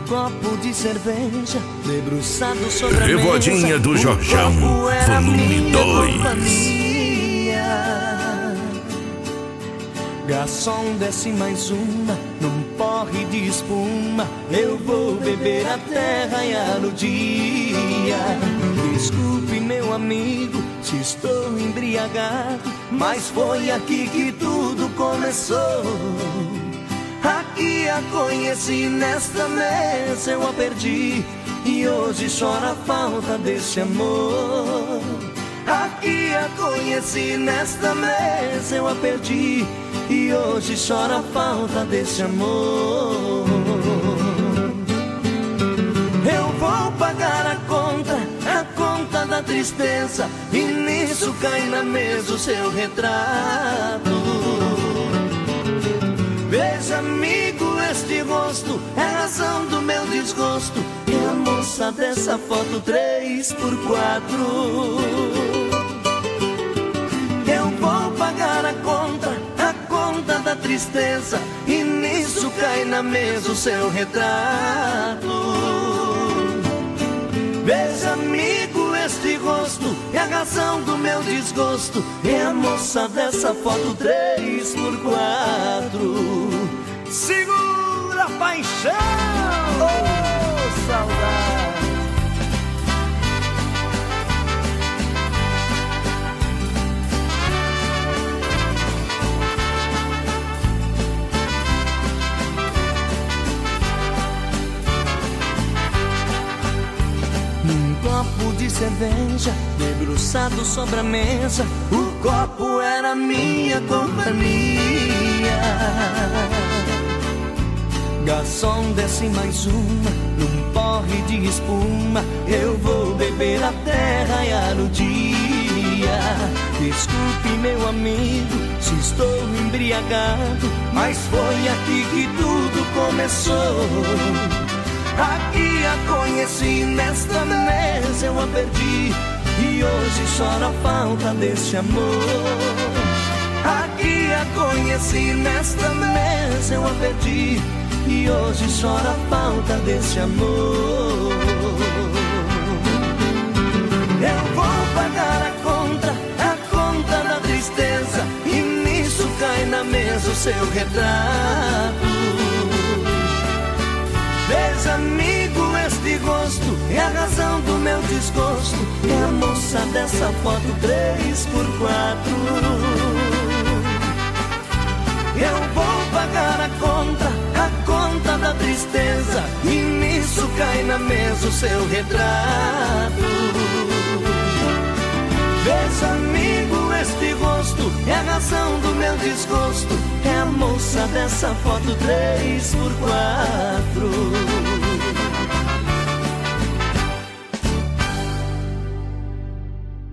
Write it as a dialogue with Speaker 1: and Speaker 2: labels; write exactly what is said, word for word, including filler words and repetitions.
Speaker 1: copo de cerveja debruçado sobre a
Speaker 2: Revoadinha
Speaker 1: mesa.
Speaker 2: do Jorjão, volume dois.
Speaker 1: Garçom, desce mais uma, num porre de espuma. Eu vou beber até raiar o dia. Desculpe, meu amigo, se estou embriagado, mas foi aqui que tudo começou. Aqui a conheci, nesta mesa eu a perdi, e hoje chora a falta desse amor. Aqui a conheci, nesta mesa eu a perdi, e hoje chora a falta desse amor. Eu vou pagar a conta, a conta da tristeza, e nisso cai na mesa o seu retrato. Veja, amigo, este rosto é a razão do meu desgosto, e a moça dessa foto três por quatro. Eu vou pagar a conta, a conta da tristeza, e nisso cai na mesa o seu retrato. Veja, amigo, este rosto é a razão do meu desgosto, é a moça dessa foto três por quatro. Segura a paixão, oh, saudade. Num copo de cerveja debruçado sobre a mesa, o copo era minha companhia. Garçom, desce mais uma, num porre de espuma. Eu vou beber até raiar o dia. Desculpe, meu amigo, se estou embriagado, mas foi aqui que tudo começou. Aqui a conheci, nesta mesa eu a perdi, e hoje chora a falta desse amor. Aqui a conheci, nesta mesa eu a perdi, e hoje chora a falta desse amor. Eu vou pagar a conta, a conta da tristeza, e nisso cai na mesa o seu retrato. Veja, amigo, este gosto é a razão do meu desgosto, é a moça dessa foto três por quatro. Eu vou pagar a conta, a conta da tristeza, e nisso cai na mesa o seu retrato. Veja, amigo, este rosto é a razão do meu desgosto, é a moça dessa foto três por quatro.